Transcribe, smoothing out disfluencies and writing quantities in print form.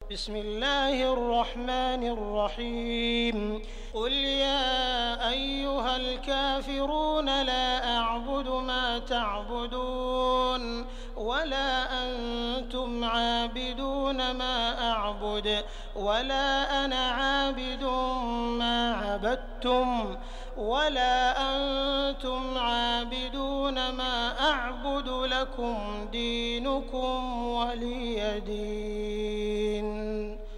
بسم الله الرحمن الرحيم قل يا أيها الكافرون لا أعبد ما تعبدون ولا أنتم عابدون ما أعبد ولا أنا عابد ما عبدتم ولا أنتم عابدون ما أعبد لكم دينكم ولي دين.